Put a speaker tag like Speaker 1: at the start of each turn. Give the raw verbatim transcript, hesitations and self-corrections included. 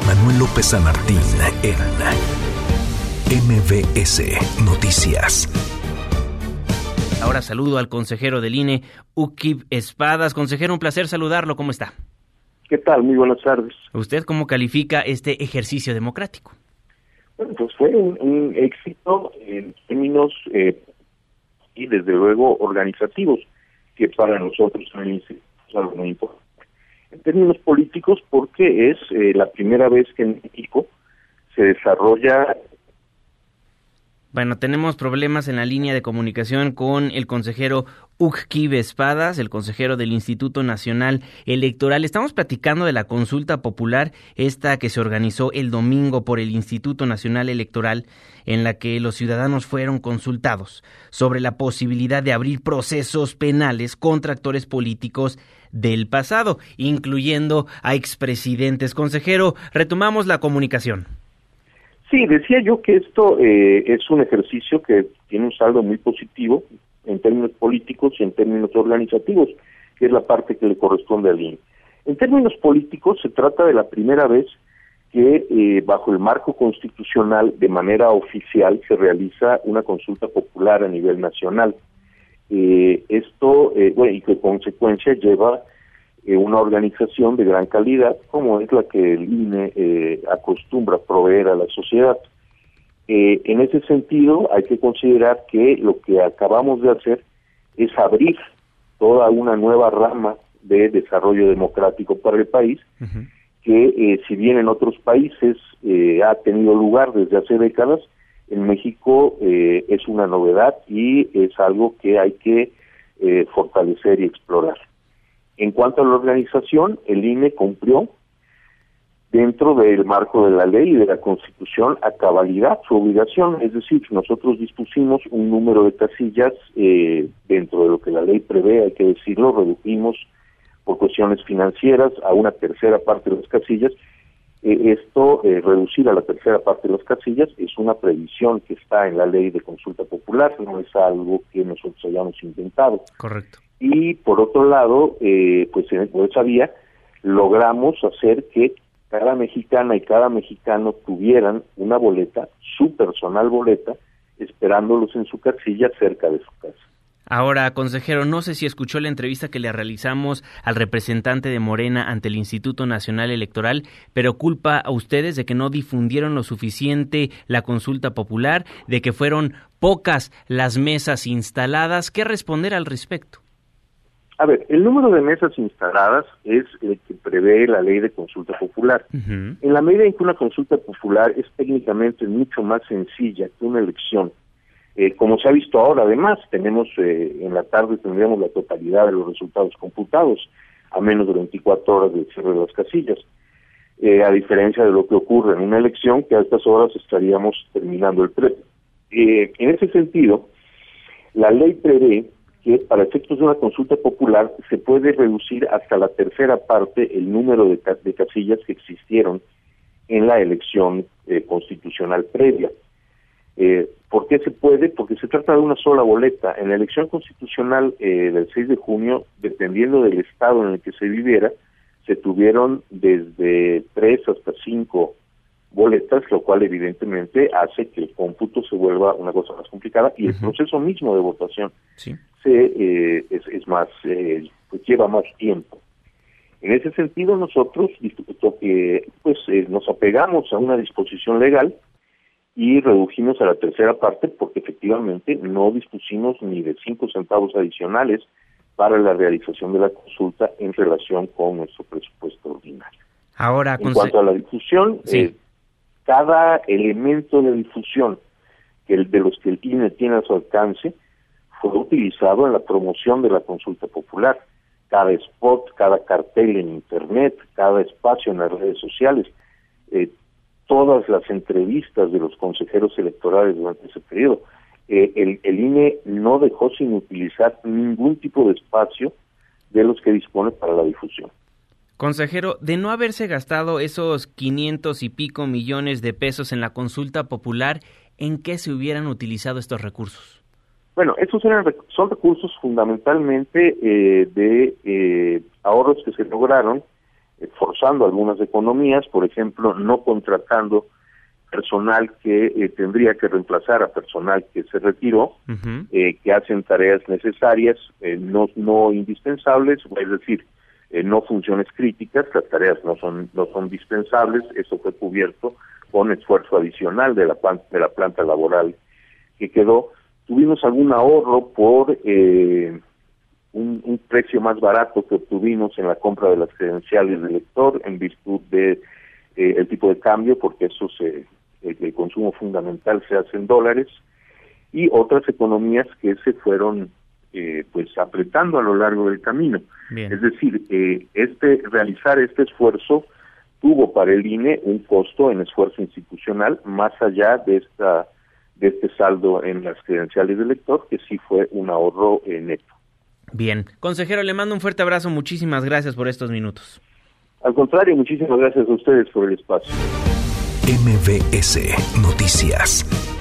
Speaker 1: Manuel López San Martín en M V S Noticias.
Speaker 2: Ahora saludo al consejero del I N E, Ucquib Espadas. Consejero, un placer saludarlo. ¿Cómo está?
Speaker 3: ¿Qué tal? Muy buenas tardes.
Speaker 2: ¿Usted cómo califica este ejercicio democrático?
Speaker 3: Bueno, pues fue un, un éxito en términos eh, y desde luego organizativos, que para nosotros es algo muy importante. En términos políticos, porque es eh, la primera vez que en México se desarrolla...
Speaker 2: Bueno, tenemos problemas en la línea de comunicación con el consejero Ucquib Espadas, el consejero del Instituto Nacional Electoral. Estamos platicando de la consulta popular, esta que se organizó el domingo por el Instituto Nacional Electoral, en la que los ciudadanos fueron consultados sobre la posibilidad de abrir procesos penales contra actores políticos del pasado, incluyendo a expresidentes. Consejero, retomamos la comunicación.
Speaker 3: Sí, decía yo que esto eh, es un ejercicio que tiene un saldo muy positivo en términos políticos y en términos organizativos, que es la parte que le corresponde al I N E. En términos políticos, se trata de la primera vez que eh, bajo el marco constitucional, de manera oficial, se realiza una consulta popular a nivel nacional. Eh, esto, eh, bueno, y que consecuencia lleva eh, una organización de gran calidad, como es la que el I N E eh, acostumbra proveer a la sociedad. Eh, en ese sentido, hay que considerar que lo que acabamos de hacer es abrir toda una nueva rama de desarrollo democrático para el país, uh-huh. que eh, si bien en otros países eh, ha tenido lugar desde hace décadas, en México eh, es una novedad y es algo que hay que eh, fortalecer y explorar. En cuanto a la organización, el I N E cumplió dentro del marco de la ley y de la Constitución a cabalidad su obligación, es decir, nosotros dispusimos un número de casillas eh, dentro de lo que la ley prevé, hay que decirlo, redujimos por cuestiones financieras a una tercera parte de las casillas. Eh, esto, eh, reducir a la tercera parte de las casillas, es una previsión que está en la ley de consulta popular, no es algo que nosotros hayamos inventado.
Speaker 2: Correcto.
Speaker 3: Y por otro lado, eh, pues en esa vía logramos hacer que cada mexicana y cada mexicano tuvieran una boleta, su personal boleta, esperándolos en su casilla cerca de su casa.
Speaker 2: Ahora, consejero, no sé si escuchó la entrevista que le realizamos al representante de Morena ante el Instituto Nacional Electoral, pero culpa a ustedes de que no difundieron lo suficiente la consulta popular, de que fueron pocas las mesas instaladas. ¿Qué responder al respecto?
Speaker 3: A ver, el número de mesas instaladas es el que prevé la ley de consulta popular. Uh-huh. En la medida en que una consulta popular es técnicamente mucho más sencilla que una elección, eh, como se ha visto ahora, además, tenemos eh, en la tarde tendríamos la totalidad de los resultados computados, a menos de veinticuatro horas del cierre de las casillas, eh, a diferencia de lo que ocurre en una elección, que a estas horas estaríamos terminando el pleno. Eh, en ese sentido, la ley prevé que para efectos de una consulta popular se puede reducir hasta la tercera parte el número de, de casillas que existieron en la elección eh, constitucional previa. Eh, ¿Por qué se puede? Porque se trata de una sola boleta. En la elección constitucional eh, del seis de junio, dependiendo del estado en el que se viviera, se tuvieron desde tres hasta cinco boletas, lo cual evidentemente hace que el cómputo se vuelva una cosa más complicada y uh-huh. el proceso mismo de votación
Speaker 2: sí.
Speaker 3: se eh, es, es más eh, pues lleva más tiempo. En ese sentido nosotros eh, pues eh, nos apegamos a una disposición legal y redujimos a la tercera parte porque efectivamente no dispusimos ni de cinco centavos adicionales para la realización de la consulta en relación con nuestro presupuesto ordinario.
Speaker 2: Ahora,
Speaker 3: en cuanto a la difusión,
Speaker 2: sí.
Speaker 3: eh, cada elemento de difusión que el, de los que el I N E tiene a su alcance fue utilizado en la promoción de la consulta popular. Cada spot, cada cartel en internet, cada espacio en las redes sociales, eh, todas las entrevistas de los consejeros electorales durante ese periodo. Eh, el, el I N E no dejó sin utilizar ningún tipo de espacio de los que dispone para la difusión.
Speaker 2: Consejero, de no haberse gastado esos quinientos y pico millones de pesos en la consulta popular, ¿en qué se hubieran utilizado estos recursos?
Speaker 3: Bueno, estos eran, son recursos fundamentalmente eh, de eh, ahorros que se lograron forzando algunas economías, por ejemplo, no contratando personal que eh, tendría que reemplazar a personal que se retiró, uh-huh. eh, que hacen tareas necesarias, eh, no, no indispensables, es decir, eh, no funciones críticas, las tareas no son no son dispensables, eso fue cubierto con esfuerzo adicional de la, de la planta laboral que quedó. Tuvimos algún ahorro por eh, un, un precio más barato que obtuvimos en la compra de las credenciales del lector en virtud de eh, el tipo de cambio, porque eso se el, el consumo fundamental se hace en dólares, y otras economías que se fueron eh, pues apretando a lo largo del camino. Bien. Es decir, eh, este realizar este esfuerzo tuvo para el I N E un costo en esfuerzo institucional más allá de esta de este saldo en las credenciales del lector, que sí fue un ahorro eh, neto.
Speaker 2: Bien. Consejero, le mando un fuerte abrazo. Muchísimas gracias por estos minutos.
Speaker 3: Al contrario, muchísimas gracias a ustedes por el espacio.
Speaker 1: M V S Noticias.